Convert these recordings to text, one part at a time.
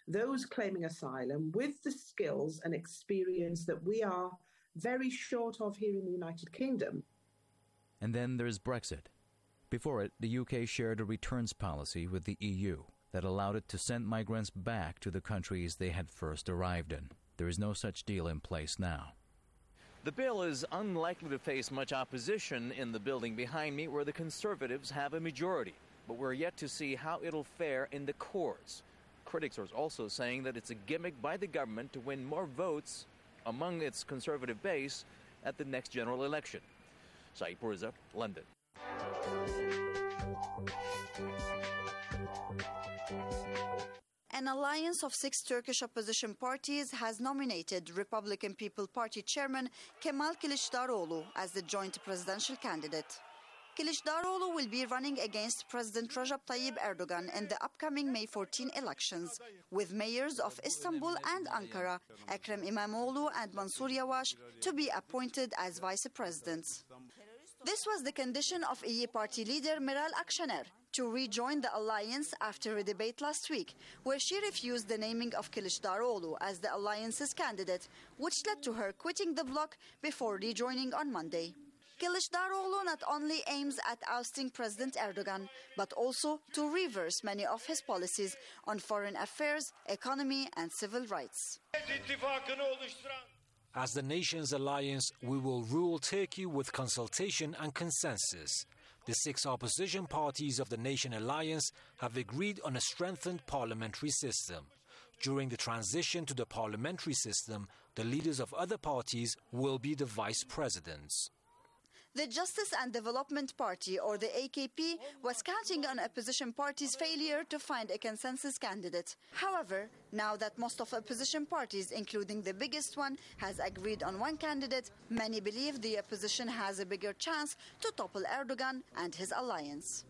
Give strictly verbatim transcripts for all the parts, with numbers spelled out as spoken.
those claiming asylum with the skills and experience that we are very short of here in the United Kingdom. And then there's Brexit. Before it, the U K shared a returns policy with the E U that allowed it to send migrants back to the countries they had first arrived in. There is no such deal in place now. The bill is unlikely to face much opposition in the building behind me, where the Conservatives have a majority. But we're yet to see how it'll fare in the courts. Critics are also saying that it's a gimmick by the government to win more votes among its Conservative base at the next general election. Saeed Purza, London. An alliance of six Turkish opposition parties has nominated Republican People Party chairman Kemal Kılıçdaroğlu as the joint presidential candidate. Kılıçdaroğlu will be running against President Recep Tayyip Erdogan in the upcoming May fourteenth elections, with mayors of Istanbul and Ankara, Ekrem İmamoğlu and Mansur Yavaş, to be appointed as vice presidents. This was the condition of İYİ Party leader Meral Akşener to rejoin the alliance after a debate last week, where she refused the naming of Kılıçdaroğlu as the alliance's candidate, which led to her quitting the bloc before rejoining on Monday. Kılıçdaroğlu not only aims at ousting President Erdogan, but also to reverse many of his policies on foreign affairs, economy and civil rights. As the nation's alliance, we will rule Turkey with consultation and consensus. The six opposition parties of the Nation Alliance have agreed on a strengthened parliamentary system. During the transition to the parliamentary system, the leaders of other parties will be the vice presidents. The Justice and Development Party, or the A K P, was counting on opposition parties' failure to find a consensus candidate. However, now that most of opposition parties, including the biggest one, has agreed on one candidate, many believe the opposition has a bigger chance to topple Erdogan and his alliance.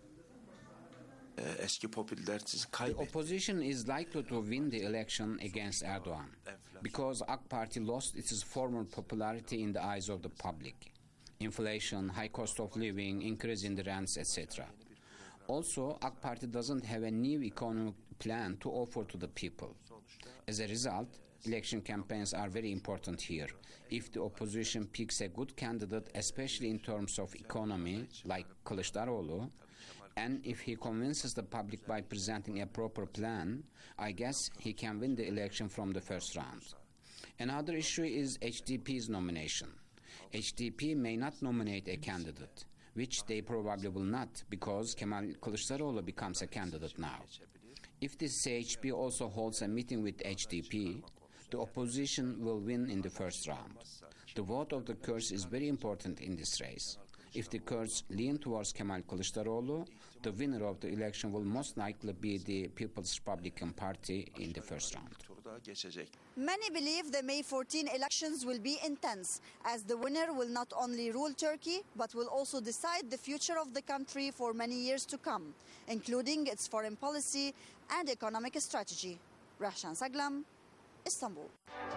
The opposition is likely to win the election against Erdogan because A K Party lost its former popularity in the eyes of the public. Inflation, high cost of living, increase in the rents, et cetera. Also, A K Party doesn't have a new economic plan to offer to the people. As a result, election campaigns are very important here. If the opposition picks a good candidate, especially in terms of economy, like Kılıçdaroğlu, and if he convinces the public by presenting a proper plan, I guess he can win the election from the first round. Another issue is H D P's nomination. H D P may not nominate a candidate, which they probably will not, because Kemal Kılıçdaroğlu becomes a candidate now. If the C H P also holds a meeting with H D P, the opposition will win in the first round. The vote of the Kurds is very important in this race. If the Kurds lean towards Kemal Kılıçdaroğlu, the winner of the election will most likely be the People's Republican Party in the first round. Many believe the May fourteenth elections will be intense, as the winner will not only rule Turkey, but will also decide the future of the country for many years to come, including its foreign policy and economic strategy. Rahşan Saglam, Istanbul.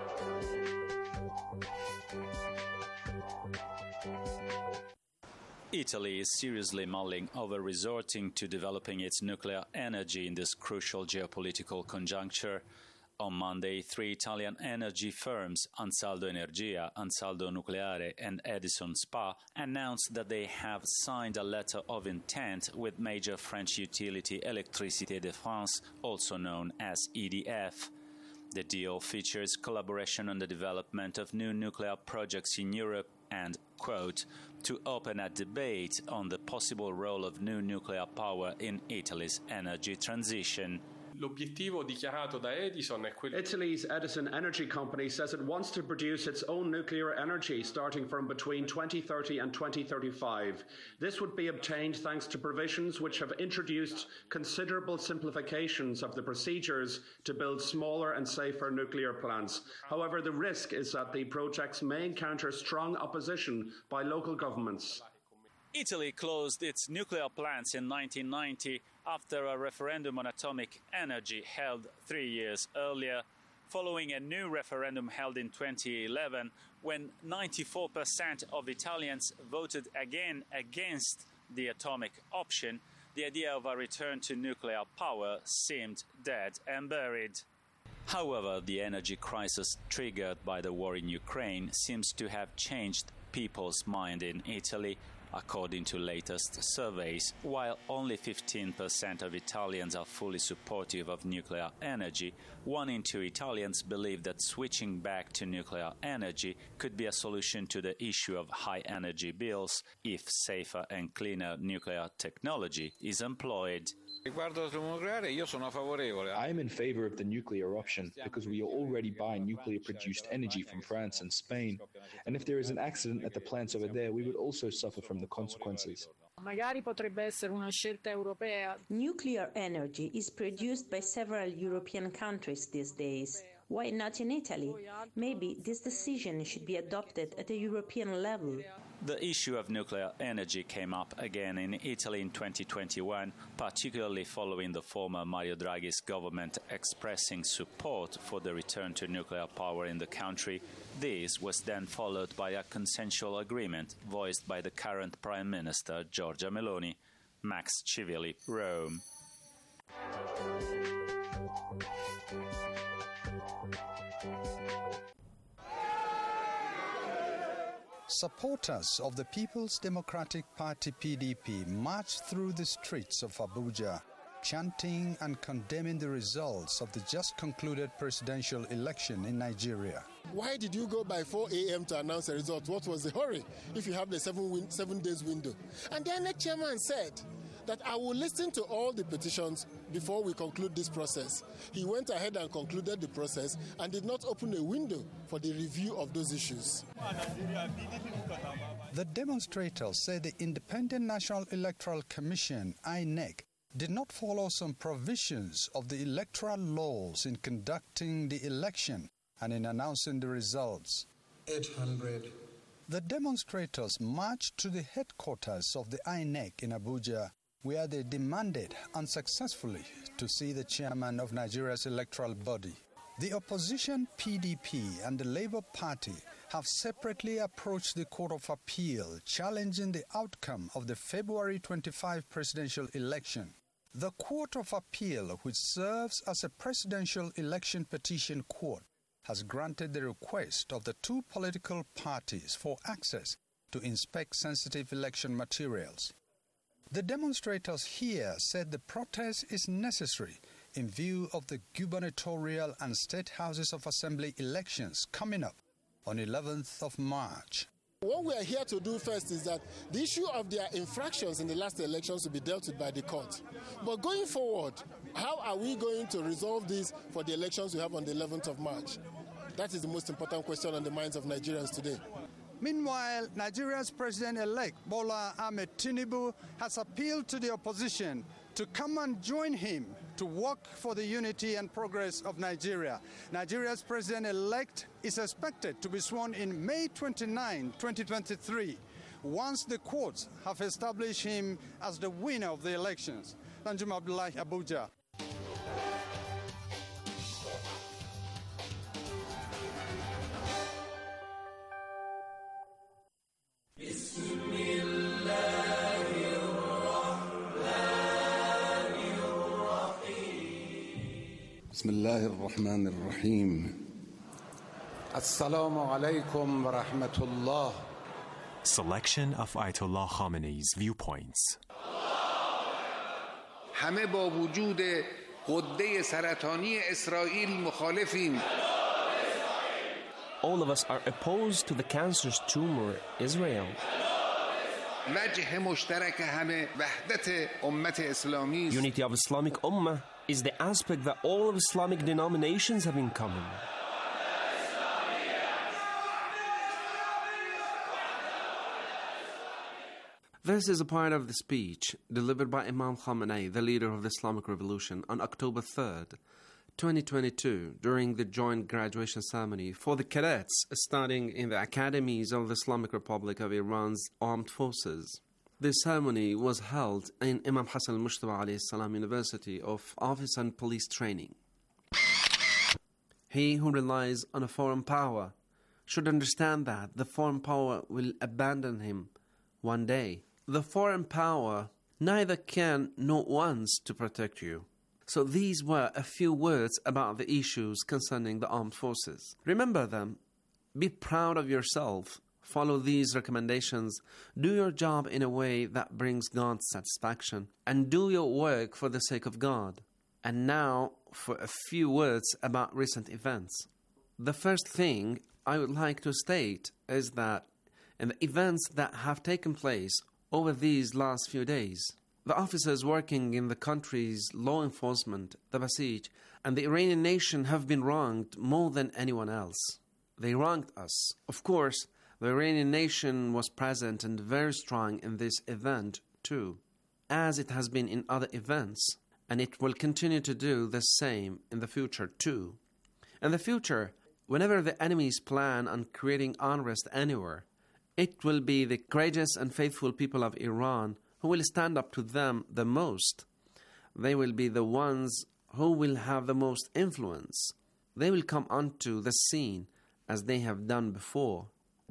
Italy is seriously mulling over resorting to developing its nuclear energy in this crucial geopolitical conjuncture. On Monday, three Italian energy firms, Ansaldo Energia, Ansaldo Nucleare and Edison Spa, announced that they have signed a letter of intent with major French utility Électricité de France, also known as E D F. The deal features collaboration on the development of new nuclear projects in Europe and, quote, to open a debate on the possible role of new nuclear power in Italy's energy transition. L'obiettivo dichiarato da Edison è quello. Italy's Edison Energy Company says it wants to produce its own nuclear energy starting from between twenty thirty and twenty thirty-five. This would be obtained thanks to provisions which have introduced considerable simplifications of the procedures to build smaller and safer nuclear plants. However, the risk is that the projects may encounter strong opposition by local governments. Italy closed its nuclear plants in nineteen ninety after a referendum on atomic energy held three years earlier, following a new referendum held in twenty eleven when ninety-four percent of Italians voted again against the atomic option. The idea of a return to nuclear power seemed dead and buried. However, the energy crisis triggered by the war in Ukraine seems to have changed people's mind in Italy, according to latest surveys. While only fifteen percent of Italians are fully supportive of nuclear energy, one in two Italians believe that switching back to nuclear energy could be a solution to the issue of high energy bills if safer and cleaner nuclear technology is employed. I am in favor of the nuclear option because we are already buying nuclear-produced energy from France and Spain. And if there is an accident at the plants over there, we would also suffer from the consequences. Nuclear energy is produced by several European countries these days. Why not in Italy? Maybe this decision should be adopted at a European level. The issue of nuclear energy came up again in Italy in twenty twenty-one, particularly following the former Mario Draghi's government expressing support for the return to nuclear power in the country. This was then followed by a consensual agreement voiced by the current Prime Minister, Giorgia Meloni. Max Civilli, Rome. Supporters of the People's Democratic Party P D P marched through the streets of Abuja, chanting and condemning the results of the just concluded presidential election in Nigeria. Why did you go by four a.m. to announce the result? What was the hurry if you have the seven, win- seven days window? And then the chairman said that I will listen to all the petitions before we conclude this process. He went ahead and concluded the process and did not open a window for the review of those issues. The demonstrators say the Independent National Electoral Commission, I N E C, did not follow some provisions of the electoral laws in conducting the election and in announcing the results. eight hundred. The demonstrators marched to the headquarters of the I N E C in Abuja, where they demanded unsuccessfully to see the chairman of Nigeria's electoral body. The opposition P D P and the Labour Party have separately approached the Court of Appeal, challenging the outcome of the February twenty-fifth presidential election. The Court of Appeal, which serves as a presidential election petition court, has granted the request of the two political parties for access to inspect sensitive election materials. The demonstrators here said the protest is necessary in view of the gubernatorial and state houses of assembly elections coming up on eleventh of March. What we are here to do first is that the issue of their infractions in the last elections will be dealt with by the court. But going forward, how are we going to resolve this for the elections we have on the eleventh of March? That is the most important question on the minds of Nigerians today. Meanwhile, Nigeria's president-elect Bola Ahmed Tinubu has appealed to the opposition to come and join him to work for the unity and progress of Nigeria. Nigeria's president-elect is expected to be sworn in May twenty-ninth, twenty twenty-three, once the courts have established him as the winner of the elections. Danjuma Abdullahi, Abuja. بسم الله الرحمن الرحيم السلام عليكم ورحمة الله. Selection of Ayatollah Khamenei's viewpoints. همه با وجود غده سرطانی اسرائیل مخالفیم. All of us are opposed to the cancerous tumor Israel. وجه مشترک همه وحدت امت اسلامی. Unity of Islamic Ummah is the aspect that all of Islamic denominations have in common. This is a part of the speech delivered by Imam Khamenei, the leader of the Islamic Revolution, on October third, twenty twenty-two, during the joint graduation ceremony for the cadets studying in the academies of the Islamic Republic of Iran's armed forces. The ceremony was held in Imam Hassan al-Mujtaba alayhi salam University of Office and Police Training. He who relies on a foreign power should understand that the foreign power will abandon him one day. The foreign power neither can nor wants to protect you. So these were a few words about the issues concerning the armed forces. Remember them. Be proud of yourself. Follow these recommendations. Do your job in a way that brings God satisfaction. And do your work for the sake of God. And now for a few words about recent events. The first thing I would like to state is that in the events that have taken place over these last few days, the officers working in the country's law enforcement, the Basij, and the Iranian nation have been wronged more than anyone else. They wronged us. Of course, the Iranian nation was present and very strong in this event too, as it has been in other events, and it will continue to do the same in the future too. In the future, whenever the enemies plan on creating unrest anywhere, it will be the courageous and faithful people of Iran who will stand up to them the most. They will be the ones who will have the most influence. They will come onto the scene as they have done before.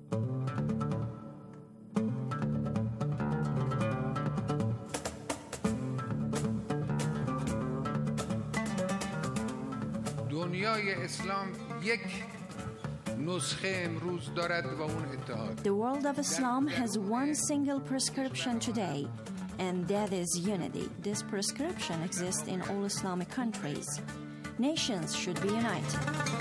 دنیای اسلام یک نسخه امروز دارد و اون اتحاد. The world of Islam has one single prescription today, and that is unity. This prescription exists in all Islamic countries. Nations should be united.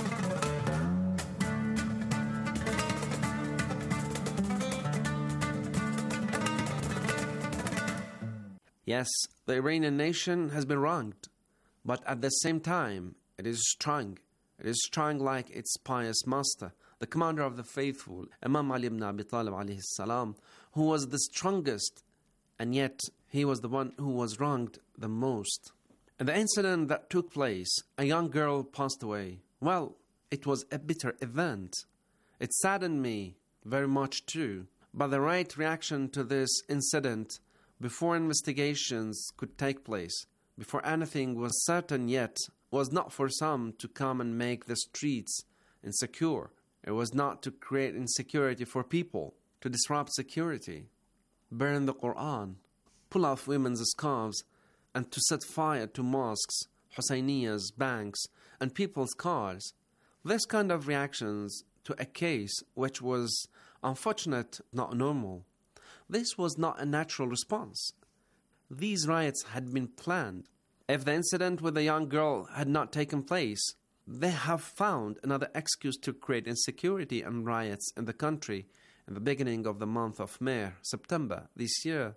Yes, the Iranian nation has been wronged, but at the same time, it is strong. It is strong like its pious master, the commander of the faithful, Imam Ali ibn Abi Talib alayhi salam, who was the strongest, and yet he was the one who was wronged the most. In the incident that took place, a young girl passed away. Well, it was a bitter event. It saddened me very much too, but the right reaction to this incident, before investigations could take place, before anything was certain yet, was not for some to come and make the streets insecure. It was not to create insecurity for people, to disrupt security, burn the Quran, pull off women's scarves, and to set fire to mosques, Husainiyas, banks, and people's cars. This kind of reactions to a case which was unfortunate, not normal. This was not a natural response. These riots had been planned. If the incident with the young girl had not taken place, they have found another excuse to create insecurity and riots in the country in the beginning of the month of May, September this year.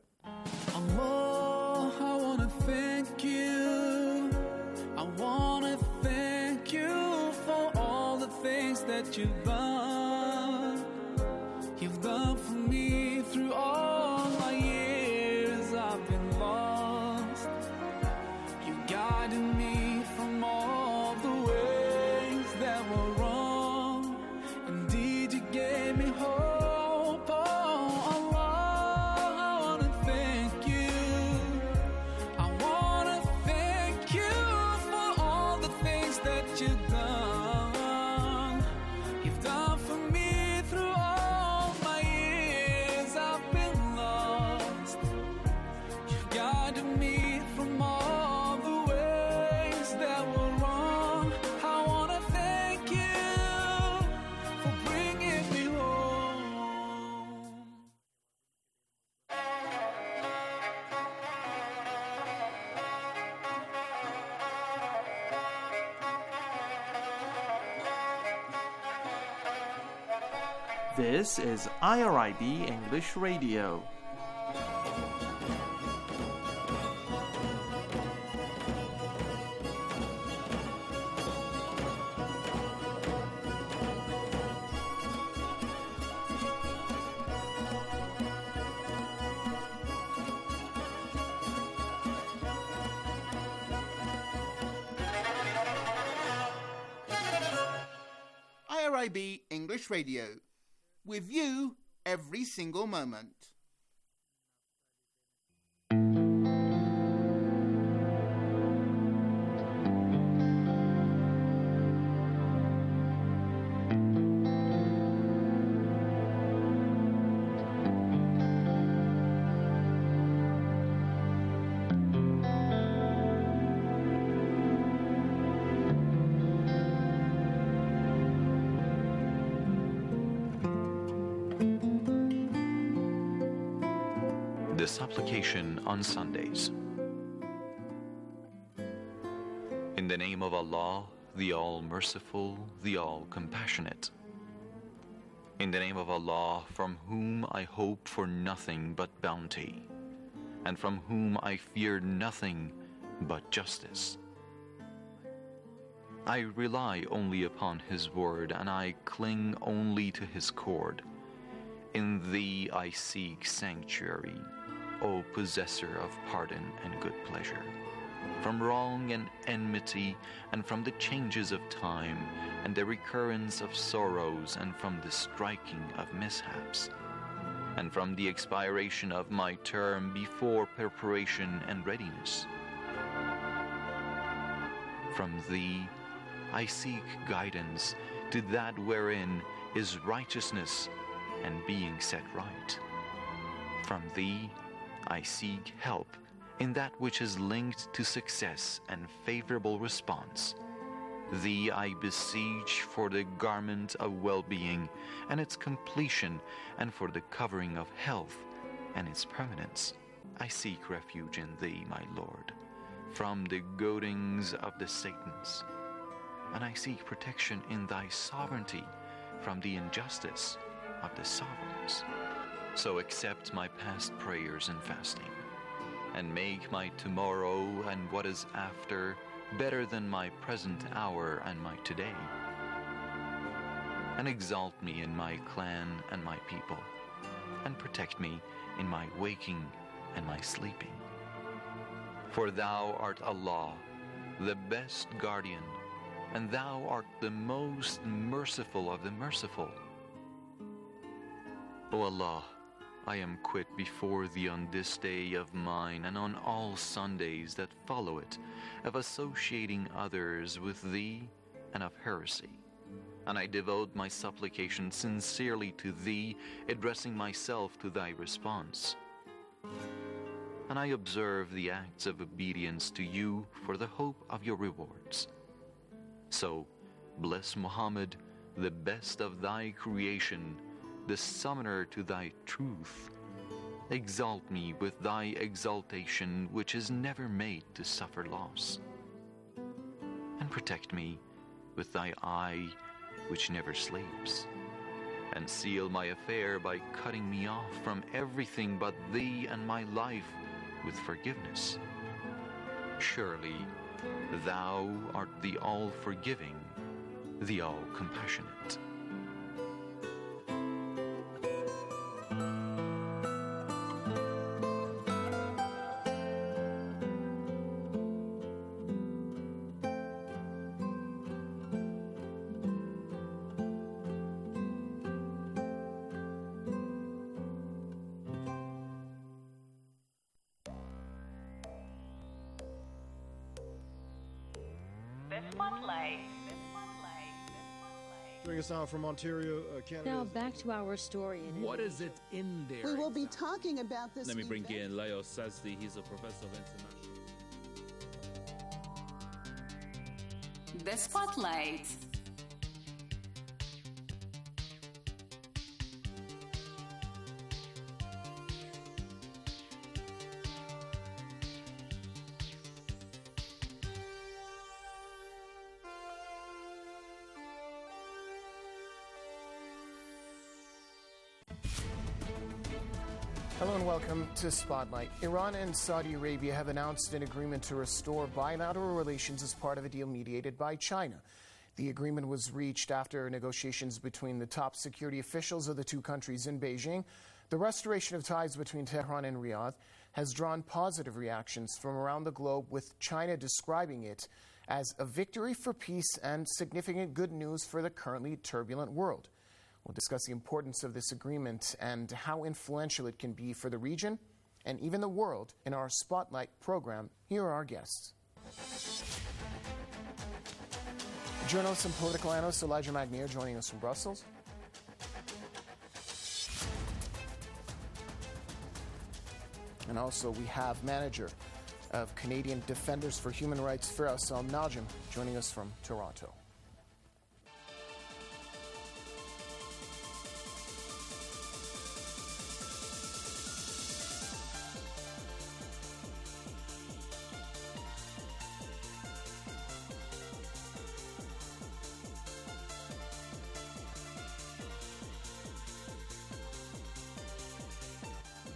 Allah, I want to thank you. I want to thank you for all the things that you've done. You've done for me through all my years I've been lost. You guided me from all the ways that were wrong. Indeed, you gave me hope. Oh, Allah, I want to thank you. I want to thank you for all the things that you've done. You've done for me through all my years I've been lost. You've guided me from all the ways that were wrong. I want to thank you for bringing me home. This is I R I B English Radio. I R I B English Radio. With you every single moment. The Supplication on Sundays. In the name of Allah, the All-Merciful, the All-Compassionate. In the name of Allah, from whom I hope for nothing but bounty, and from whom I fear nothing but justice. I rely only upon His word, and I cling only to His cord. In Thee I seek sanctuary, O possessor of pardon and good pleasure, from wrong and enmity, and from the changes of time, and the recurrence of sorrows, and from the striking of mishaps, and from the expiration of my term before preparation and readiness. From Thee I seek guidance to that wherein is righteousness and being set right. From Thee I seek help in that which is linked to success and favorable response. Thee I beseech for the garment of well-being and its completion, and for the covering of health and its permanence. I seek refuge in Thee, my Lord, from the goadings of the Satans, and I seek protection in Thy sovereignty from the injustice of the sovereigns. So accept my past prayers and fasting, and make my tomorrow and what is after better than my present hour and my today. And exalt me in my clan and my people, and protect me in my waking and my sleeping. For Thou art Allah, the best guardian, and Thou art the most merciful of the merciful. O Allah, I am quit before Thee on this day of mine, and on all Sundays that follow it, of associating others with Thee and of heresy. And I devote my supplication sincerely to Thee, addressing myself to Thy response. And I observe the acts of obedience to You for the hope of Your rewards. So, bless Muhammad, the best of Thy creation, the summoner to Thy truth. Exalt me with Thy exaltation, which is never made to suffer loss. And protect me with Thy eye, which never sleeps. And seal my affair by cutting me off from everything but Thee and my life with forgiveness. Surely, Thou art the all-forgiving, the all-compassionate. Joining us now from Ontario, uh, Canada. Now back to our story. In what is it in there? We will be talking about this. Let me bring event. in Leo Sazdi. He's a professor of international. The Spotlight. Hello and welcome to Spotlight. Iran and Saudi Arabia have announced an agreement to restore bilateral relations as part of a deal mediated by China. The agreement was reached after negotiations between the top security officials of the two countries in Beijing. The restoration of ties between Tehran and Riyadh has drawn positive reactions from around the globe, with China describing it as a victory for peace and significant good news for the currently turbulent world. We'll discuss the importance of this agreement and how influential it can be for the region and even the world in our Spotlight program. Here are our guests. Journalist and political analyst Elijah Magnier joining us from Brussels. And also we have manager of Canadian Defenders for Human Rights, Firas Al-Najm, joining us from Toronto.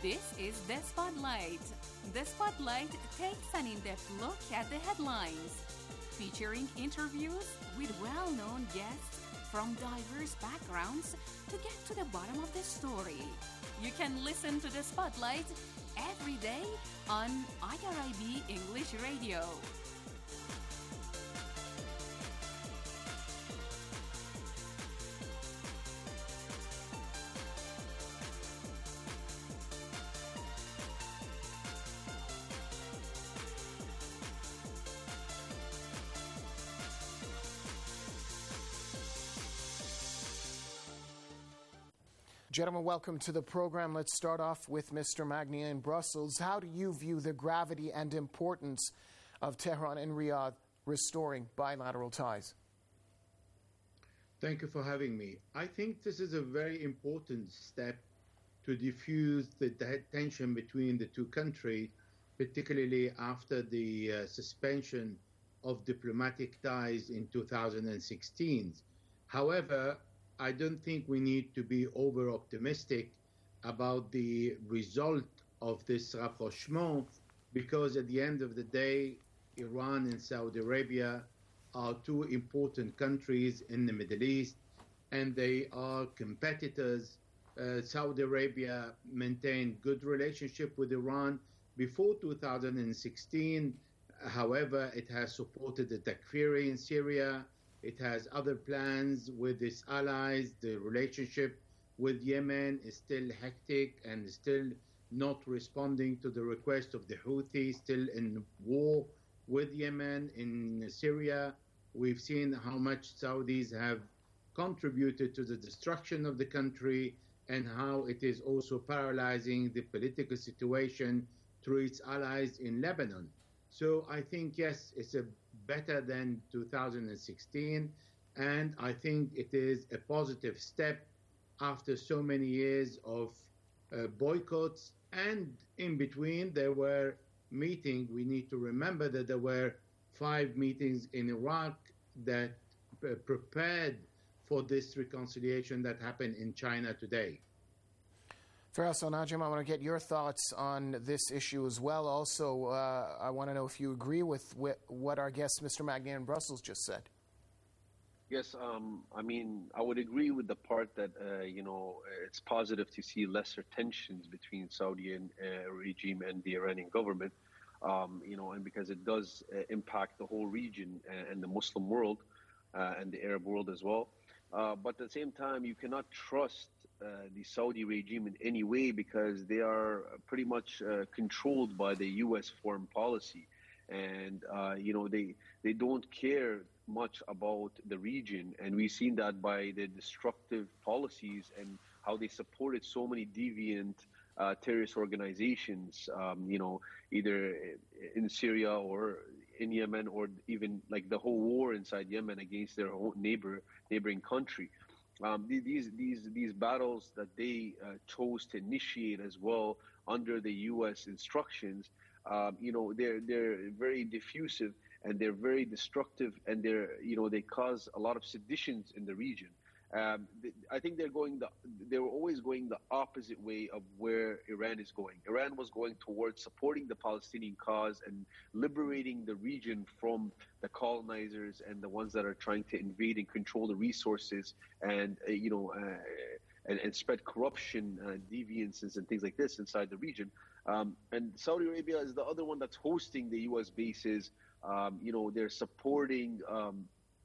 This is The Spotlight. The Spotlight takes an in-depth look at the headlines, featuring interviews with well-known guests from diverse backgrounds to get to the bottom of the story. You can listen to The Spotlight every day on I R I B English Radio. Gentlemen, welcome to the program. Let's start off with Mister Magnier in Brussels. How do you view the gravity and importance of Tehran and Riyadh restoring bilateral ties? Thank you for having me. I think this is a very important step to diffuse the tension between the two countries, particularly after the uh, suspension of diplomatic ties in two thousand sixteen. However, I don't think we need to be over-optimistic about the result of this rapprochement, because at the end of the day, Iran and Saudi Arabia are two important countries in the Middle East, and they are competitors. Uh, Saudi Arabia maintained good relationship with Iran before two thousand sixteen. However, it has supported the Takfiri in Syria. It has other plans with its allies. The relationship with Yemen is still hectic and still not responding to the request of the Houthis, still in war with Yemen. In Syria, we've seen how much Saudis have contributed to the destruction of the country and how it is also paralyzing the political situation through its allies in Lebanon. So I think, yes, it's a better than two thousand sixteen, and I think it is a positive step after so many years of uh, boycotts, and in between there were meetings. We need to remember that there were five meetings in Iraq that uh, prepared for this reconciliation that happened in China today. Faisal Najam, I want to get your thoughts on this issue as well. Also, uh, I want to know if you agree with what our guest, Mister Magnier in Brussels, just said. Yes, um, I mean, I would agree with the part that, uh, you know, it's positive to see lesser tensions between Saudi and, uh, regime and the Iranian government, um, you know, and because it does uh, impact the whole region and, and the Muslim world uh, and the Arab world as well. Uh, but at the same time, you cannot trust Uh, the Saudi regime in any way, because they are pretty much uh, controlled by the U S foreign policy, and uh, you know they they don't care much about the region, and we've seen that by the destructive policies and how they supported so many deviant uh, terrorist organizations, um, you know, either in Syria or in Yemen, or even like the whole war inside Yemen against their own neighbor neighboring country. Um, these these these battles that they uh, chose to initiate as well under the U S instructions, um, you know, they're they're very diffusive and they're very destructive, and they're you know they cause a lot of seditions in the region. Um, I think they're going the they were always going the opposite way of where Iran is going. Iran was going towards supporting the Palestinian cause and liberating the region from the colonizers and the ones that are trying to invade and control the resources and uh, you know uh, and, and spread corruption, uh, deviances, and things like this inside the region. Um, and Saudi Arabia is the other one that's hosting the U S bases. Um, you know, they're supporting Um,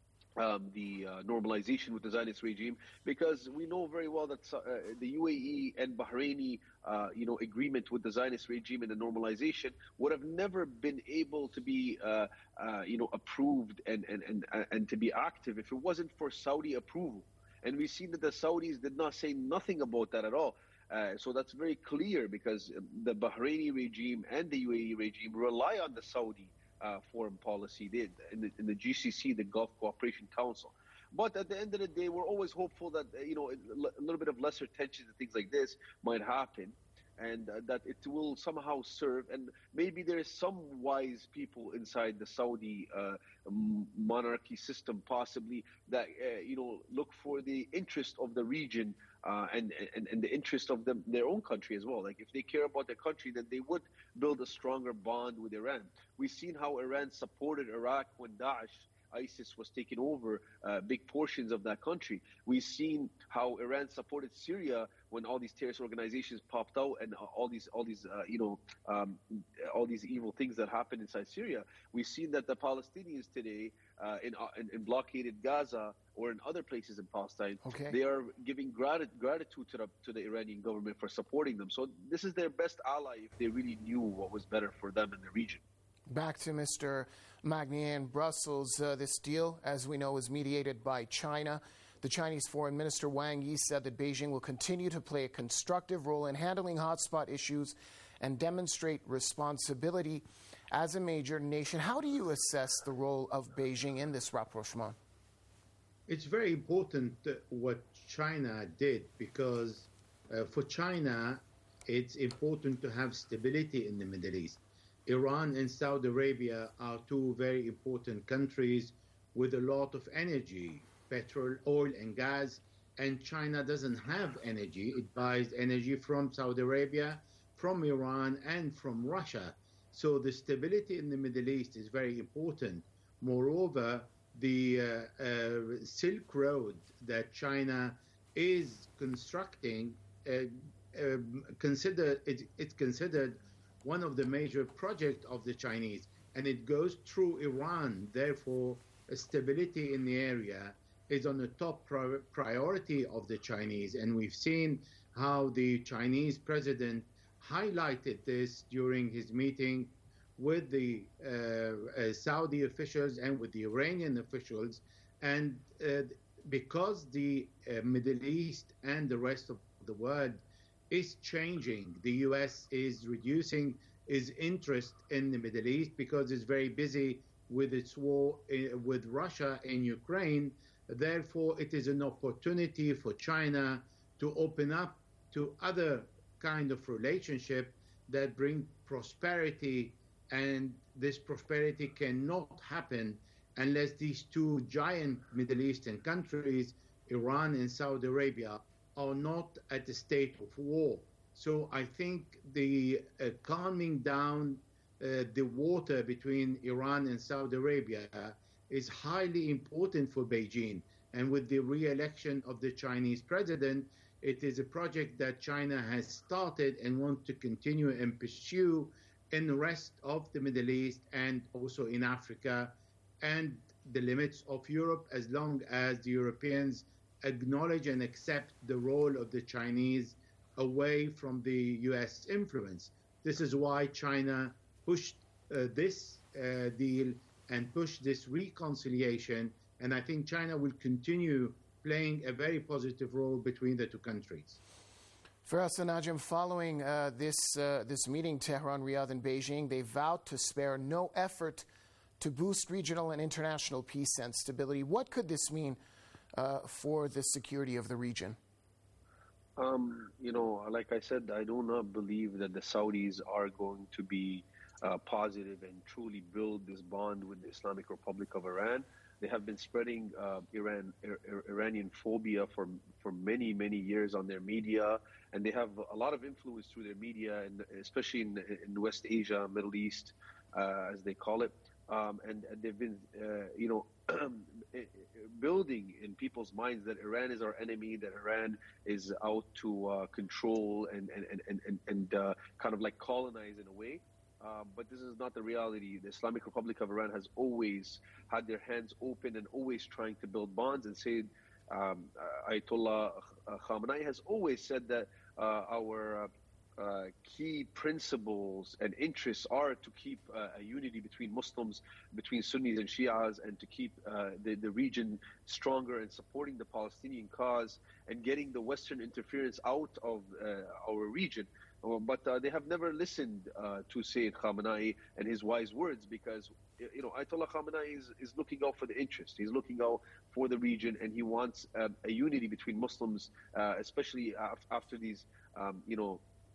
Um, the uh, normalization with the Zionist regime, because we know very well that uh, the U A E and Bahraini, uh, you know, agreement with the Zionist regime and the normalization would have never been able to be, uh, uh, you know, approved and, and, and, and to be active if it wasn't for Saudi approval. And we've seen that the Saudis did not say nothing about that at all. Uh, so that's very clear, because the Bahraini regime and the U A E regime rely on the Saudi Uh, foreign policy they, in, the, in the G C C, the Gulf Cooperation Council. But at the end of the day, we're always hopeful that, uh, you know, a little bit of lesser tensions and things like this might happen. and uh, that it will somehow serve. And maybe there is some wise people inside the Saudi uh, monarchy system, possibly, that uh, you know look for the interest of the region uh, and, and and the interest of them, their own country as well. Like if they care about their country, then they would build a stronger bond with Iran. We've seen how Iran supported Iraq when Daesh, ISIS, was taking over uh, big portions of that country. We've seen how Iran supported Syria when all these terrorist organizations popped out and all these, all these, uh, you know, um, all these evil things that happened inside Syria. We've seen that the Palestinians today uh, in, uh, in in blockaded Gaza or in other places in Palestine, okay. they are giving grat- gratitude to the to the Iranian government for supporting them. So this is their best ally if they really knew what was better for them in the region. Back to Mister Magnier in Brussels. Uh, this deal, as we know, is mediated by China. The Chinese Foreign Minister Wang Yi said that Beijing will continue to play a constructive role in handling hotspot issues and demonstrate responsibility as a major nation. How do you assess the role of Beijing in this rapprochement? It's very important uh, what China did, because uh, for China, it's important to have stability in the Middle East. Iran and Saudi Arabia are two very important countries with a lot of energy, petrol, oil, and gas, and China doesn't have energy. It buys energy from Saudi Arabia, from Iran, and from Russia. So the stability in the Middle East is very important. Moreover, the uh, uh, Silk Road that China is constructing, uh, uh, consider it, it's considered one of the major projects of the Chinese, and it goes through Iran. Therefore, stability in the area is on the top pri- priority of the Chinese, and we've seen how the Chinese president highlighted this during his meeting with the uh, uh, Saudi officials and with the Iranian officials. And uh, because the uh, Middle East and the rest of the world is changing, the U S is reducing its interest in the Middle East because it's very busy with its war uh, with Russia in Ukraine. Therefore, it is an opportunity for China to open up to other kind of relationship that bring prosperity, and this prosperity cannot happen unless these two giant Middle Eastern countries, Iran and Saudi Arabia, are not at a state of war. So I think the uh, calming down uh, the water between Iran and Saudi Arabia is highly important for Beijing. And with the re-election of the Chinese president, it is a project that China has started and wants to continue and pursue in the rest of the Middle East and also in Africa and the limits of Europe, as long as the Europeans acknowledge and accept the role of the Chinese away from the U S influence. This is why China pushed uh, this uh, deal and pushed this reconciliation, and I think China will continue playing a very positive role between the two countries. Firas and Najim, following uh, this, uh, this meeting, Tehran, Riyadh, and Beijing, they vowed to spare no effort to boost regional and international peace and stability. What could this mean uh, for the security of the region? Um, you know, like I said, I do not believe that the Saudis are going to be uh, positive and truly build this bond with the Islamic Republic of Iran. They have been spreading uh, Iran, Ir- Iranian phobia for for many, many years on their media, and they have a lot of influence through their media, and especially in, in West Asia, Middle East, uh, as they call it. Um, and, and they've been, uh, you know, building in people's minds that Iran is our enemy, that Iran is out to uh, control and and and and, and uh, kind of like colonize in a way. Um, but this is not the reality. The Islamic Republic of Iran has always had their hands open and always trying to build bonds. And Sayyid um, Ayatollah Khamenei has always said that uh, our uh, uh, key principles and interests are to keep uh, a unity between Muslims, between Sunnis and Shias, and to keep uh, the, the region stronger and supporting the Palestinian cause and getting the Western interference out of uh, our region. But uh, they have never listened uh, to Sayyid Khamenei and his wise words, because, you know, Ayatollah Khamenei is, is looking out for the interest. He's looking out for the region, and he wants uh, a unity between Muslims, uh, especially af- after these, um, you know,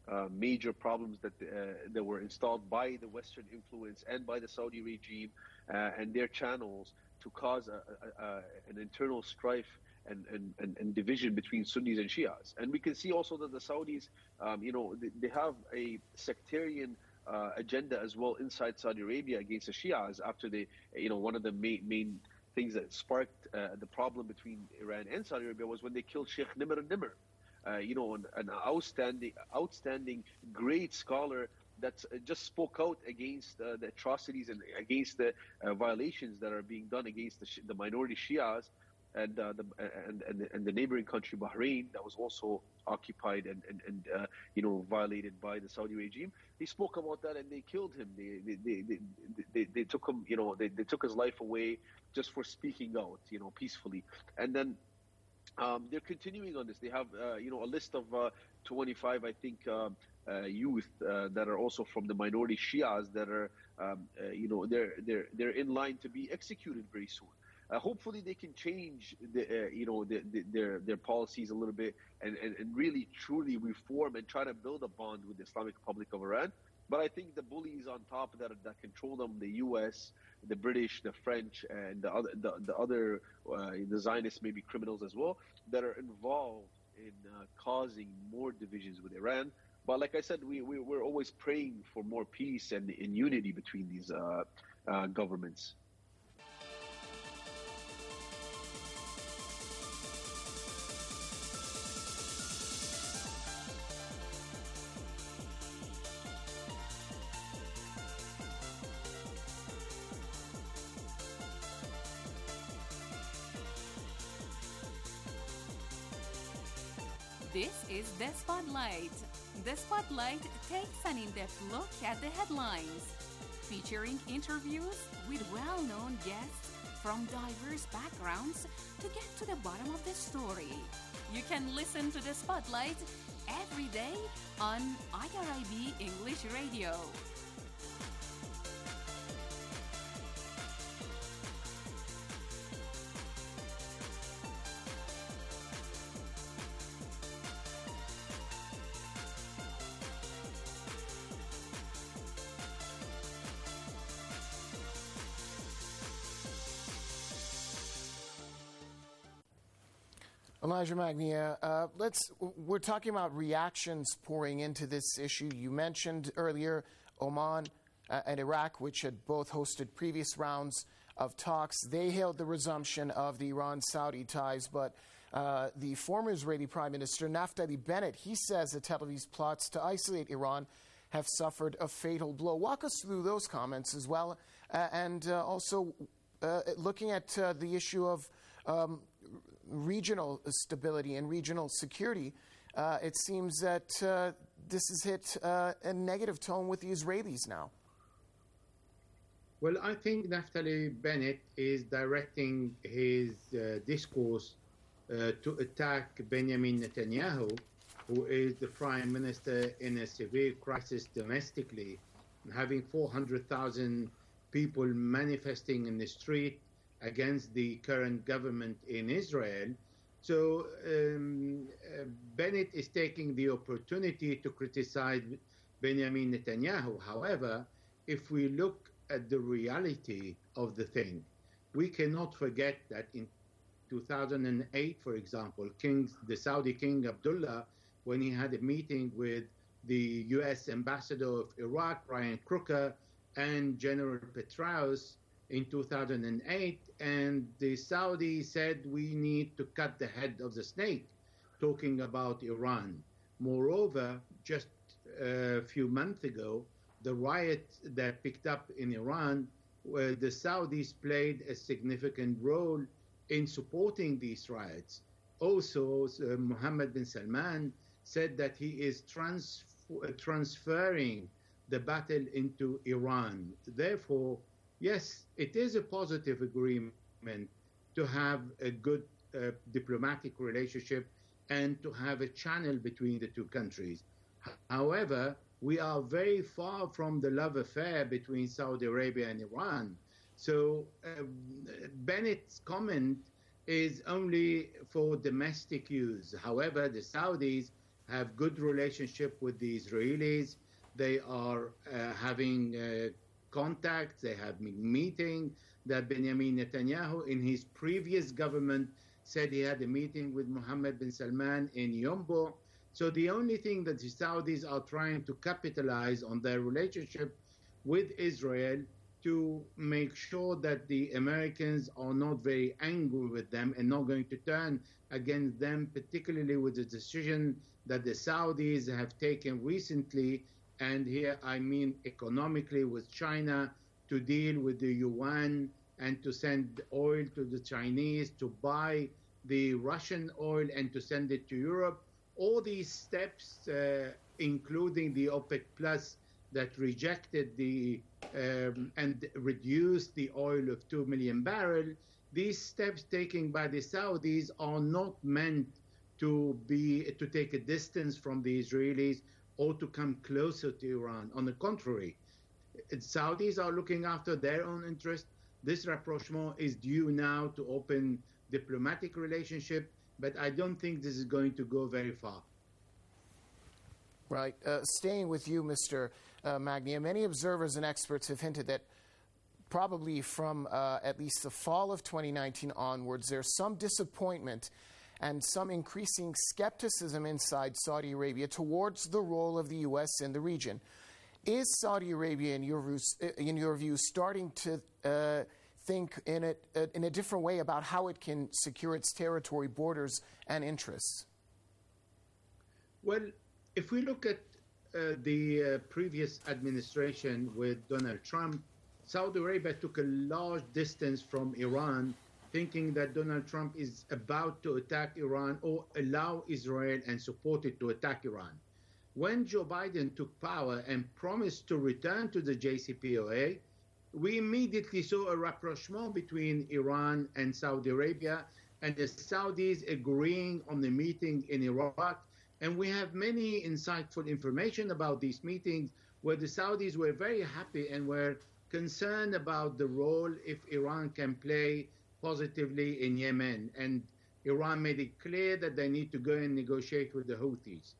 uh, major problems that uh, that were installed by the Western influence and by the Saudi regime uh, and their channels to cause a, a, a, an internal strife and, and, and, and division between Sunnis and Shias. And we can see also that the Saudis, um, you know, they, they have a sectarian uh, agenda as well inside Saudi Arabia against the Shias after they, you know, one of the main, main things that sparked uh, the problem between Iran and Saudi Arabia was when they killed Sheikh Nimr al-Nimr, uh, you know, an, an outstanding, outstanding, great scholar that just spoke out against uh, the atrocities and against the uh, violations that are being done against the, the minority Shias and, uh, the, and, and, and the neighboring country Bahrain that was also occupied and, and, and uh, you know, violated by the Saudi regime. He spoke about that and they killed him. They they, they, they, they, they took him, you know, they, they took his life away just for speaking out, you know, peacefully. And then um, they're continuing on this. They have, uh, you know, a list of uh, twenty-five, I think, um, Uh, youth uh, that are also from the minority Shias that are, um, uh, you know, they're they're they're in line to be executed very soon. Uh, hopefully, they can change the, uh, you know, the, the, their their policies a little bit and, and, and really truly reform and try to build a bond with the Islamic Republic of Iran. But I think the bullies on top that that control them, the U S, the British, the French, and the other the, the other uh, the Zionists, maybe criminals as well, that are involved in uh, causing more divisions with Iran. But like I said, we, we, we're always praying for more peace and, and unity between these uh, uh, governments. This is The Spotlight. The Spotlight takes an in-depth look at the headlines, featuring interviews with well-known guests from diverse backgrounds to get to the bottom of the story. You can listen to The Spotlight every day on I R I B English Radio. Elijah Magnia, uh, let's. We're talking about reactions pouring into this issue. You mentioned earlier Oman uh, and Iraq, which had both hosted previous rounds of talks. They hailed the resumption of the Iran-Saudi ties, but uh, the former Israeli Prime Minister Naftali Bennett, he says that Tel Aviv's plots to isolate Iran have suffered a fatal blow. Walk us through those comments as well, uh, and uh, also uh, looking at uh, the issue of um, regional stability and regional security. Uh, it seems that uh, this has hit uh, a negative tone with the Israelis now. Well, I think Naftali Bennett is directing his uh, discourse uh, to attack Benjamin Netanyahu, who is the prime minister in a severe crisis domestically, having four hundred thousand people manifesting in the street against the current government in Israel. So um, uh, Bennett is taking the opportunity to criticize Benjamin Netanyahu. However, if we look at the reality of the thing, we cannot forget that in two thousand eight, for example, King, the Saudi King Abdullah, when he had a meeting with the U S ambassador of Iraq, Ryan Crooker, and General Petraeus in two thousand eight, and the Saudis said we need to cut the head of the snake, talking about Iran. Moreover, just a few months ago, the riot that picked up in Iran, where the Saudis played a significant role in supporting these riots. Also, uh, Mohammed bin Salman said that he is trans- transferring the battle into Iran. Therefore, yes, it is a positive agreement to have a good uh, diplomatic relationship and to have a channel between the two countries. However, we are very far from the love affair between Saudi Arabia and Iran. So uh, Bennett's comment is only for domestic use. However, the Saudis have good relationship with the Israelis. They are uh, having uh, contacts. They have been meeting. That Benjamin Netanyahu, in his previous government, said he had a meeting with Mohammed bin Salman in Yombo. So the only thing that the Saudis are trying to capitalize on their relationship with Israel to make sure that the Americans are not very angry with them and not going to turn against them, particularly with the decision that the Saudis have taken recently, and here I mean economically with China, to deal with the yuan and to send oil to the Chinese, to buy the Russian oil and to send it to Europe. All these steps, uh, including the OPEC Plus that rejected the um, and reduced the oil of two million barrels, these steps taken by the Saudis are not meant to be to take a distance from the Israelis or to come closer to Iran. On the contrary, Saudis are looking after their own interest. This rapprochement is due now to open diplomatic relationship, but I don't think this is going to go very far. Right. Uh, staying with you, Mister Uh, Magnia, many observers and experts have hinted that probably from uh, at least the fall of twenty nineteen onwards, there's some disappointment and some increasing skepticism inside Saudi Arabia towards the role of the U S in the region. Is Saudi Arabia, in your view, in your view starting to uh, think in a, uh, in a different way about how it can secure its territory, borders, and interests? Well, if we look at uh, the uh, previous administration with Donald Trump, Saudi Arabia took a large distance from Iran, thinking that Donald Trump is about to attack Iran or allow Israel and support it to attack Iran. When Joe Biden took power and promised to return to the J C P O A, we immediately saw a rapprochement between Iran and Saudi Arabia, and the Saudis agreeing on the meeting in Iraq. And we have many insightful information about these meetings where the Saudis were very happy and were concerned about the role if Iran can play positively in Yemen. And Iran made it clear that they need to go and negotiate with the Houthis.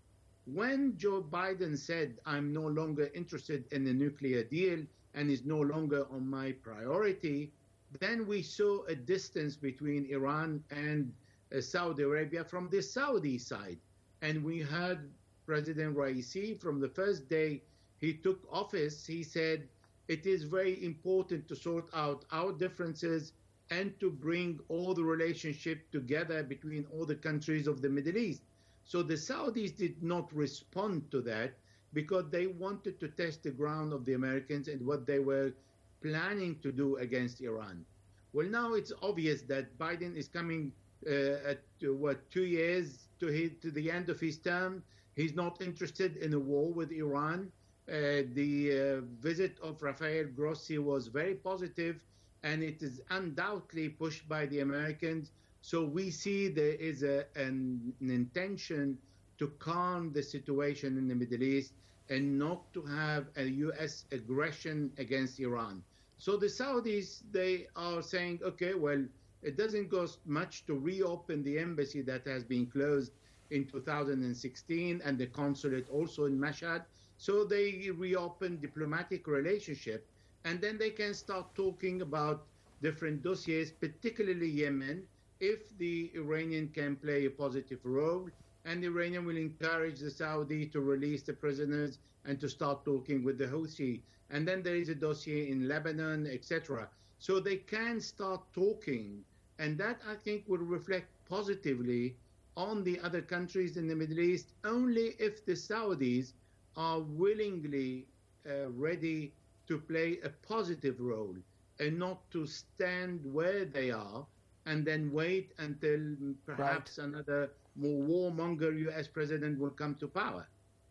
When Joe Biden said, I'm no longer interested in a nuclear deal and is no longer on my priority, then we saw a distance between Iran and uh, Saudi Arabia from the Saudi side. And we heard President Raisi from the first day he took office, he said, it is very important to sort out our differences and to bring all the relationship together between all the countries of the Middle East. So the Saudis did not respond to that because they wanted to test the ground of the Americans and what they were planning to do against Iran. Well, now it's obvious that Biden is coming uh, at, uh, what, two years to, his, to the end of his term. He's not interested in a war with Iran. Uh, the uh, visit of Rafael Grossi was very positive, and it is undoubtedly pushed by the Americans. So we see there is a, an, an intention to calm the situation in the Middle East and not to have a U S aggression against Iran. So the Saudis, they are saying, okay, well, it doesn't cost much to reopen the embassy that has been closed in two thousand sixteen and the consulate also in Mashhad. So they reopen diplomatic relationship, and then they can start talking about different dossiers, particularly Yemen, if the Iranian can play a positive role, and the Iranian will encourage the Saudi to release the prisoners and to start talking with the Houthi. And then there is a dossier in Lebanon, et cetera. So they can start talking, and that, I think, will reflect positively on the other countries in the Middle East only if the Saudis are willingly uh, ready to play a positive role and not to stand where they are and then wait until perhaps right. another more warmonger U S president will come to power.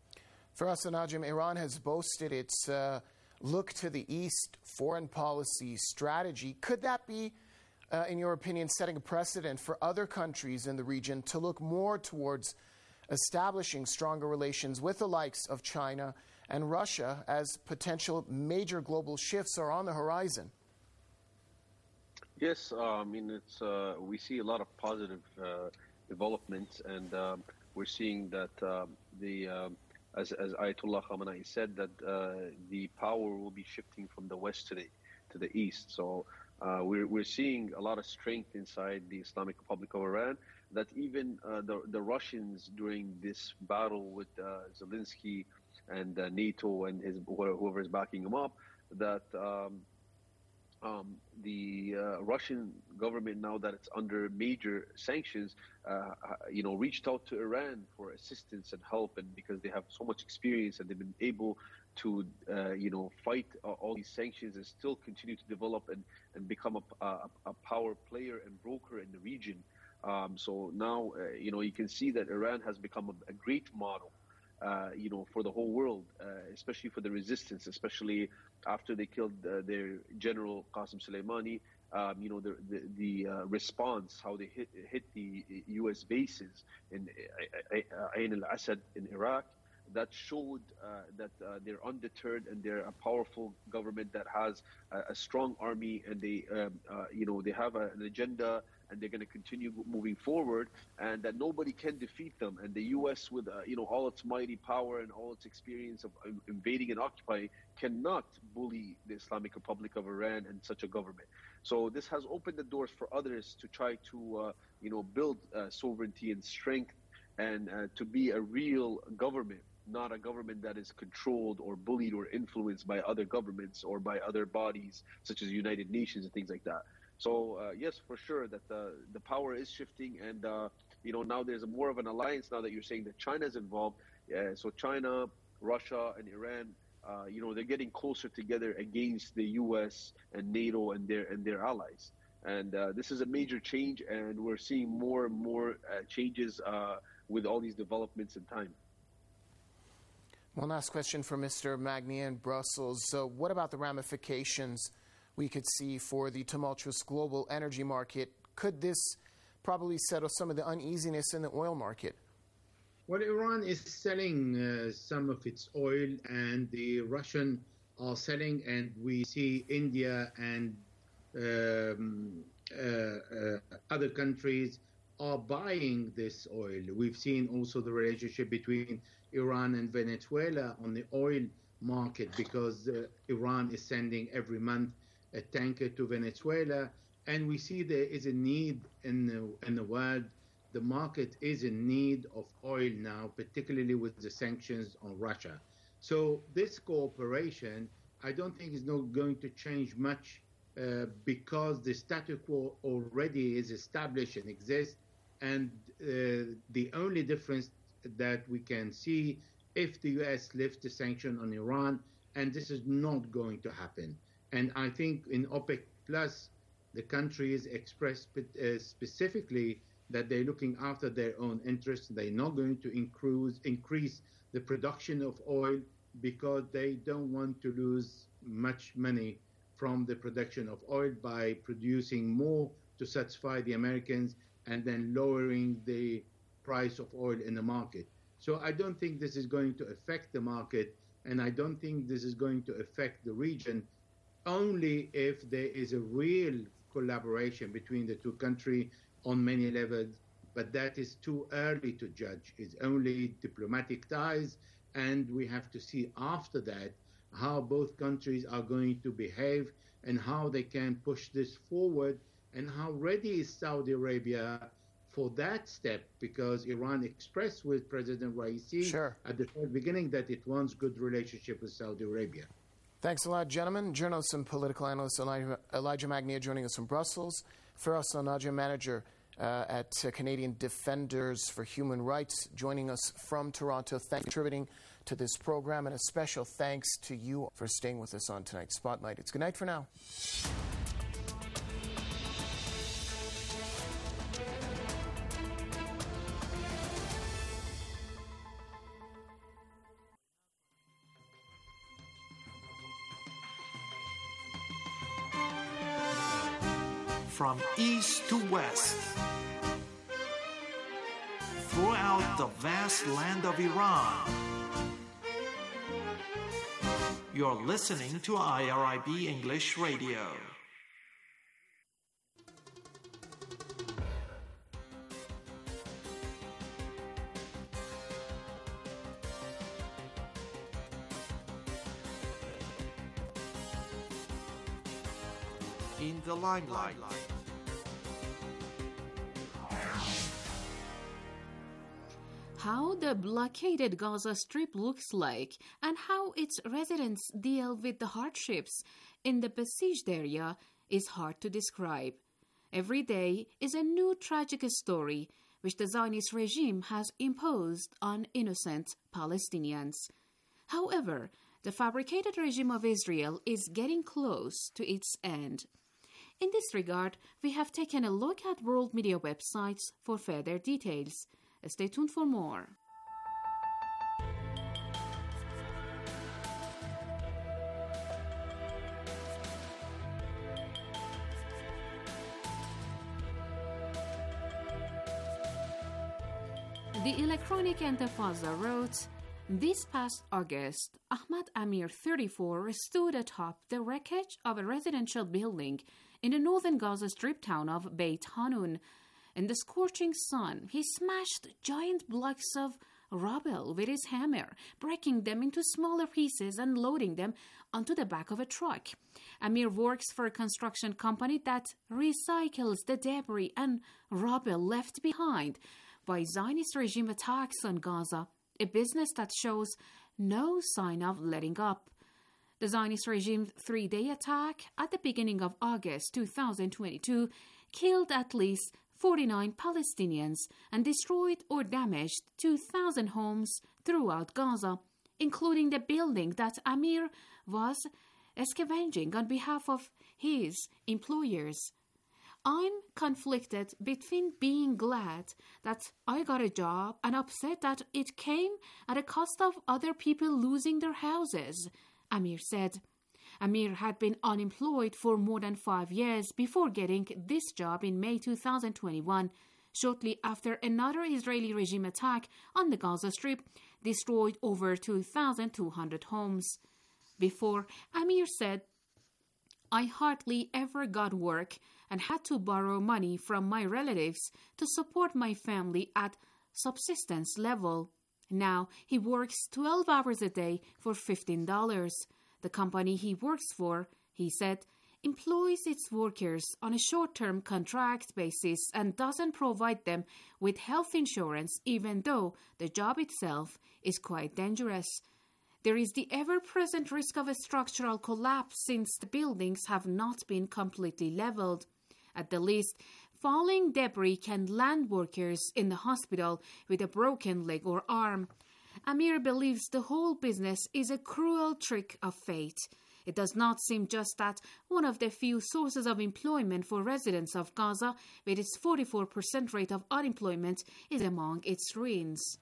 For us, Najim, Iran has boasted its uh, look to the East foreign policy strategy. Could that be, uh, in your opinion, setting a precedent for other countries in the region to look more towards establishing stronger relations with the likes of China and Russia as potential major global shifts are on the horizon? Yes, uh, I mean, it's uh, we see a lot of positive uh, developments, and um, we're seeing that um, the um, as, as Ayatollah Khamenei said, that uh, the power will be shifting from the west to the to the east. So uh, we're we're seeing a lot of strength inside the Islamic Republic of Iran. That even uh, the the Russians during this battle with uh, Zelensky and uh, NATO and his whoever is backing him up, that um, um, the uh, Russian government, now that it's under major sanctions, uh, you know, reached out to Iran for assistance and help, and because they have so much experience and they've been able to, uh, you know, fight uh, all these sanctions and still continue to develop and, and become a, a, a power player and broker in the region. Um, so now, uh, you know, you can see that Iran has become a, a great model, uh, you know, for the whole world, uh, especially for the resistance, especially after they killed uh, their general Qasem Soleimani. Um, you know, the the, the uh, response, how they hit hit the U S bases in Ain al-Assad in Iraq, that showed uh, that uh, they're undeterred and they're a powerful government that has a, a strong army, and they, um, uh, you know, they have a, an agenda, and they're going to continue moving forward, and that nobody can defeat them. And the U S, with uh, you know, all its mighty power and all its experience of invading and occupying, cannot bully the Islamic Republic of Iran and such a government. So this has opened the doors for others to try to, uh, you know, build uh, sovereignty and strength, and uh, to be a real government, not a government that is controlled or bullied or influenced by other governments or by other bodies such as United Nations and things like that. So uh, yes, for sure that uh, the power is shifting, and uh, you know, now there's a more of an alliance now that you're saying that China is involved. Uh, so China, Russia, and Iran, uh, you know, they're getting closer together against the U S and NATO and their and their allies. And uh, this is a major change, and we're seeing more and more uh, changes uh, with all these developments in time. One last question for Mister Magnier in Brussels. So what about the ramifications we could see for the tumultuous global energy market? Could this probably settle some of the uneasiness in the oil market? Well, Iran is selling uh, some of its oil, and the Russian are selling, and we see India and um, uh, uh, other countries are buying this oil. We've seen also the relationship between Iran and Venezuela on the oil market, because uh, Iran is sending every month a tanker to Venezuela, and we see there is a need in the, in the world. The market is in need of oil now, particularly with the sanctions on Russia. So this cooperation, I don't think is not going to change much, uh, because the status quo already is established and exists, and uh, the only difference that we can see, if the U S lifts the sanction on Iran, and this is not going to happen. And I think in OPEC Plus, the countries expressed uh, specifically that they're looking after their own interests. They're not going to increase, increase the production of oil, because they don't want to lose much money from the production of oil by producing more to satisfy the Americans and then lowering the price of oil in the market. So I don't think this is going to affect the market, and I don't think this is going to affect the region, only if there is a real collaboration between the two countries on many levels. But that is too early to judge. It's only diplomatic ties, and we have to see after that how both countries are going to behave and how they can push this forward, and how ready is Saudi Arabia for that step, because Iran expressed with President Raisi sure. at the very beginning that it wants good relationship with Saudi Arabia. Thanks a lot, gentlemen. Journalist and political analyst Elijah, Elijah Magnier joining us from Brussels. Firas Al-Najah, manager uh, at uh, Canadian Defenders for Human Rights, joining us from Toronto. Thanks for contributing to this program, and a special thanks to you for staying with us on tonight's Spotlight. It's good night for now. From east to west, throughout the vast land of Iran, you're listening to I R I B English Radio. in the limelight. How the blockaded Gaza Strip looks like and how its residents deal with the hardships in the besieged area is hard to describe. Every day is a new tragic story which the Zionist regime has imposed on innocent Palestinians. However, the fabricated regime of Israel is getting close to its end. In this regard, we have taken a look at world media websites for further details. Stay tuned for more. The Electronic Intifada wrote, this past August, Ahmad Amir, thirty-four, stood atop the wreckage of a residential building in the northern Gaza Strip town of Beit Hanun. In the scorching sun, he smashed giant blocks of rubble with his hammer, breaking them into smaller pieces and loading them onto the back of a truck. Amir works for a construction company that recycles the debris and rubble left behind by Zionist regime attacks on Gaza, a business that shows no sign of letting up. The Zionist regime's three-day attack at the beginning of August two thousand twenty-two killed at least forty-nine Palestinians and destroyed or damaged two thousand homes throughout Gaza, including the building that Amir was scavenging on behalf of his employers. I'm conflicted between being glad that I got a job and upset that it came at the cost of other people losing their houses, Amir said. Amir had been unemployed for more than five years before getting this job in May two thousand twenty-one, shortly after another Israeli regime attack on the Gaza Strip destroyed over two thousand two hundred homes. Before, Amir said, I hardly ever got work and had to borrow money from my relatives to support my family at subsistence level. Now he works twelve hours a day for fifteen dollars. The company he works for, he said, employs its workers on a short-term contract basis and doesn't provide them with health insurance, even though the job itself is quite dangerous. There is the ever-present risk of a structural collapse since the buildings have not been completely leveled. At the least, falling debris can land workers in the hospital with a broken leg or arm. Amir believes the whole business is a cruel trick of fate. It does not seem just that one of the few sources of employment for residents of Gaza, with its forty-four percent rate of unemployment, is among its ruins.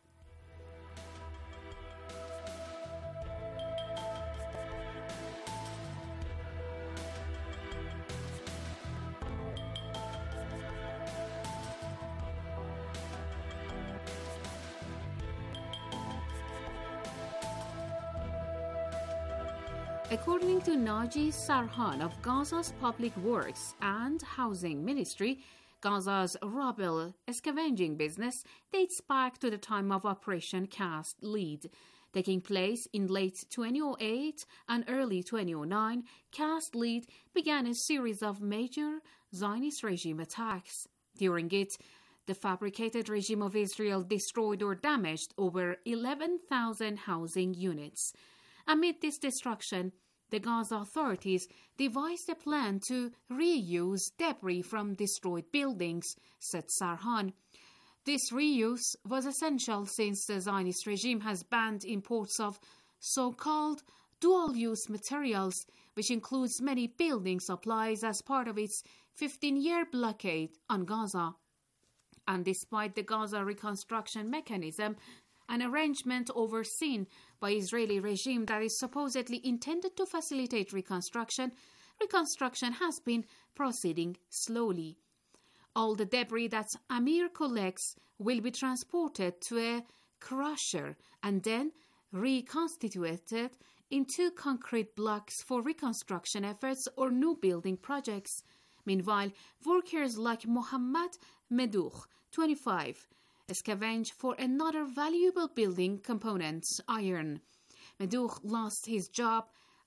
According to Naji Sarhan of Gaza's Public Works and Housing Ministry, Gaza's rubble scavenging business dates back to the time of Operation Cast Lead. Taking place in late twenty oh eight and early twenty oh nine, Cast Lead began a series of major Zionist regime attacks. During it, the fabricated regime of Israel destroyed or damaged over eleven thousand housing units. Amid this destruction, the Gaza authorities devised a plan to reuse debris from destroyed buildings, said Sarhan. This reuse was essential since the Zionist regime has banned imports of so-called dual-use materials, which includes many building supplies as part of its fifteen-year blockade on Gaza. And despite the Gaza reconstruction mechanism, an arrangement overseen by Israeli regime that is supposedly intended to facilitate reconstruction, reconstruction has been proceeding slowly. All the debris that Amir collects will be transported to a crusher and then reconstituted into concrete blocks for reconstruction efforts or new building projects. Meanwhile, workers like Mohammad Medouh, twenty-five, scavenge for another valuable building component, iron. Medouh lost his job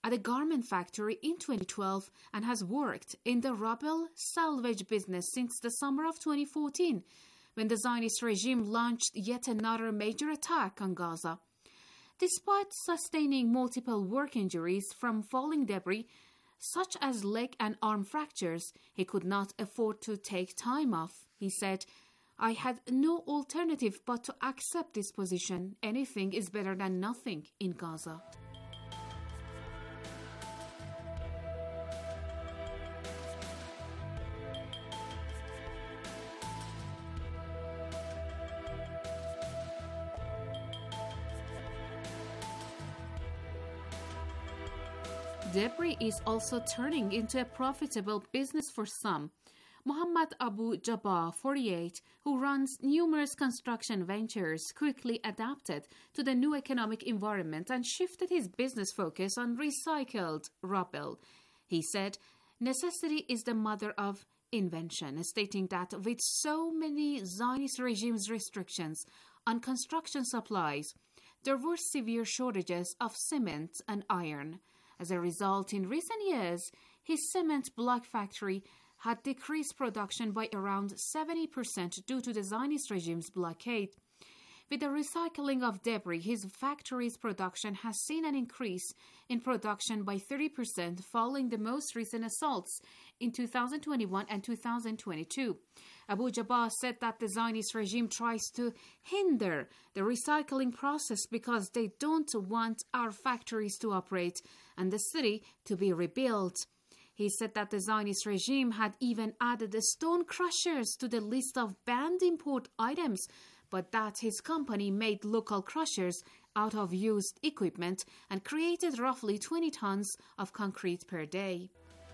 at a garment factory in twenty twelve and has worked in the rubble salvage business since the summer of twenty fourteen, when the Zionist regime launched yet another major attack on Gaza. Despite sustaining multiple work injuries from falling debris, such as leg and arm fractures, he could not afford to take time off. He said, "I had no alternative but to accept this position. Anything is better than nothing in Gaza." Debris is also turning into a profitable business for some. Muhammad Abu Jabbar, forty-eight, who runs numerous construction ventures, quickly adapted to the new economic environment and shifted his business focus on recycled rubble. He said, "Necessity is the mother of invention," stating that with so many Zionist regime's restrictions on construction supplies, there were severe shortages of cement and iron. As a result, in recent years, his cement block factory had decreased production by around seventy percent due to the Zionist regime's blockade. With the recycling of debris, his factory's production has seen an increase in production by thirty percent following the most recent assaults in two thousand twenty-one and two thousand twenty-two. Abu Jabbar said that the Zionist regime tries to hinder the recycling process because they don't want our factories to operate and the city to be rebuilt. He said that the Zionist regime had even added the stone crushers to the list of banned import items, but that his company made local crushers out of used equipment and created roughly twenty tons of concrete per day.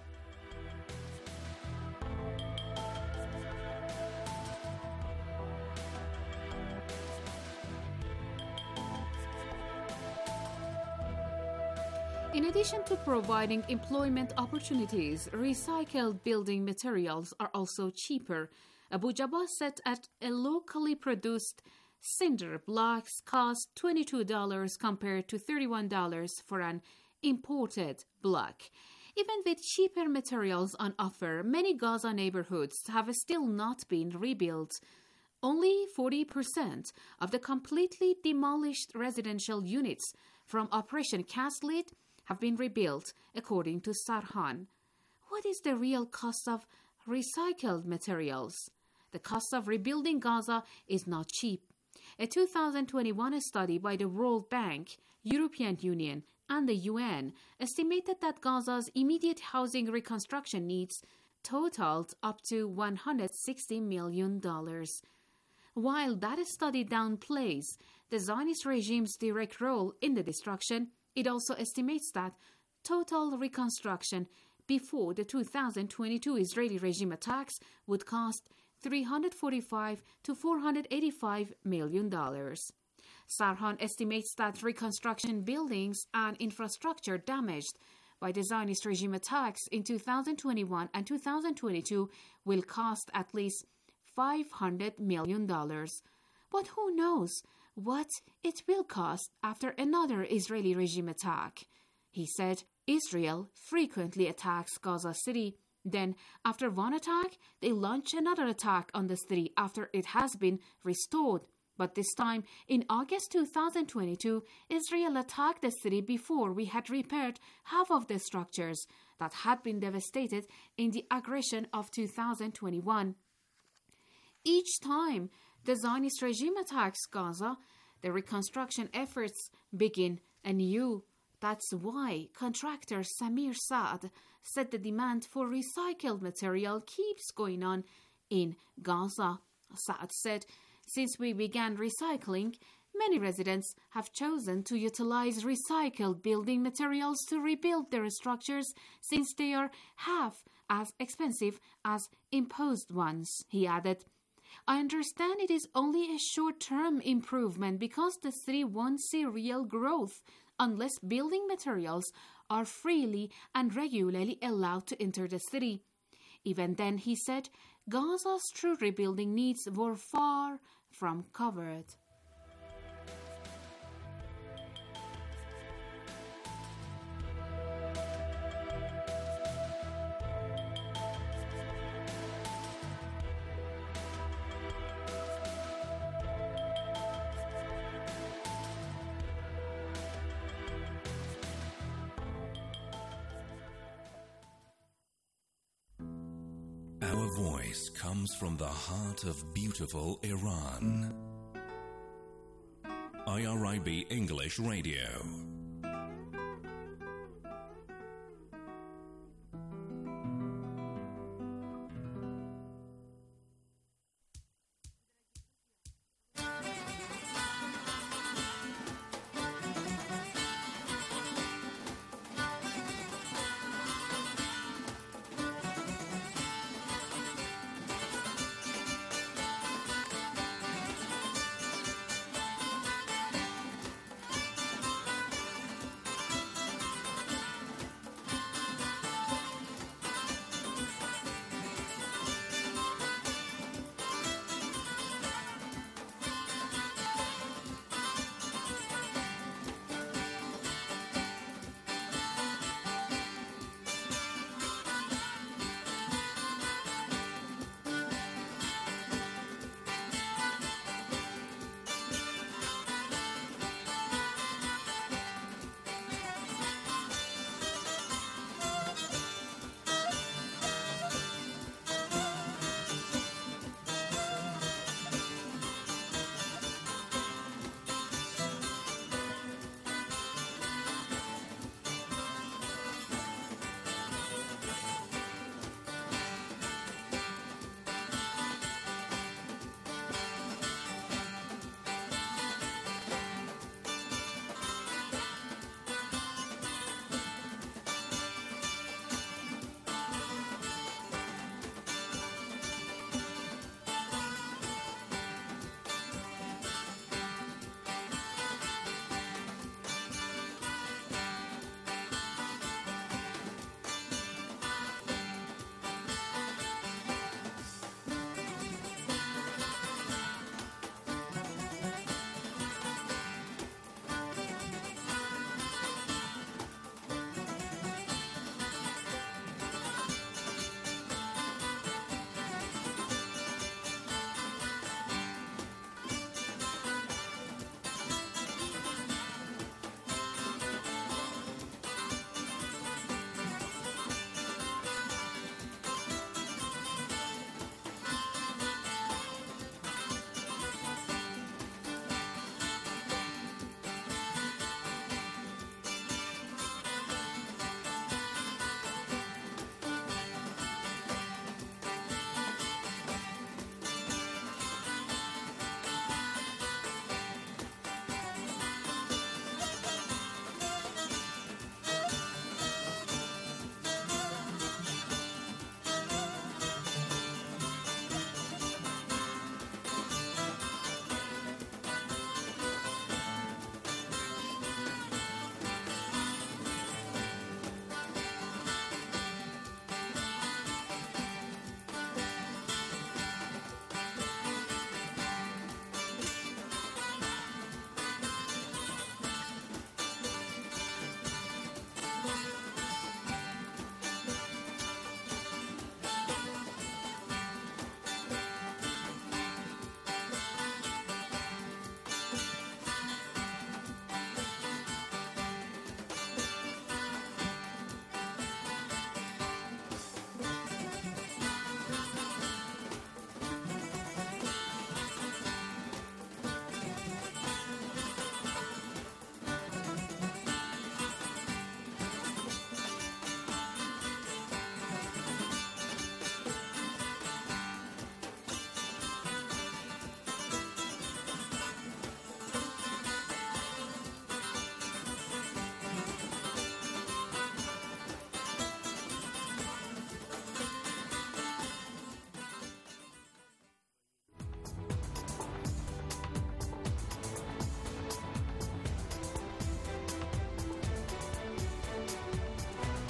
In addition to providing employment opportunities, recycled building materials are also cheaper. Abu Jabbar said that a locally produced cinder blocks cost twenty-two dollars compared to thirty-one dollars for an imported block. Even with cheaper materials on offer, many Gaza neighborhoods have still not been rebuilt. Only forty percent of the completely demolished residential units from Operation Cast Lead have been rebuilt, according to Sarhan. What is the real cost of recycled materials? The cost of rebuilding Gaza is not cheap. A two thousand twenty-one study by the World Bank, European Union, and the U N estimated that Gaza's immediate housing reconstruction needs totaled up to one hundred sixty million dollars. While that study downplays the Zionist regime's direct role in the destruction, it also estimates that total reconstruction before the two thousand twenty-two Israeli regime attacks would cost three hundred forty-five to four hundred eighty-five million dollars. Sarhan estimates that reconstruction buildings and infrastructure damaged by the Zionist regime attacks in two thousand twenty-one and two thousand twenty-two will cost at least five hundred million dollars. But who knows what it will cost after another Israeli regime attack. He said Israel frequently attacks Gaza City. Then, after one attack, they launch another attack on the city after it has been restored. But this time, in August two thousand twenty-two, Israel attacked the city before we had repaired half of the structures that had been devastated in the aggression of two thousand twenty-one. Each time the Zionist regime attacks Gaza, the reconstruction efforts begin anew. That's why contractor Samir Saad said the demand for recycled material keeps going on in Gaza. Saad said, "Since we began recycling, many residents have chosen to utilize recycled building materials to rebuild their structures since they are half as expensive as imposed ones," he added. "I understand it is only a short-term improvement because the city won't see real growth unless building materials are freely and regularly allowed to enter the city." Even then, he said, Gaza's true rebuilding needs were far from covered. voice comes from the heart of beautiful Iran. I R I B English Radio.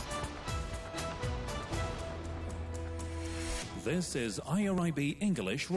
This is I R I B English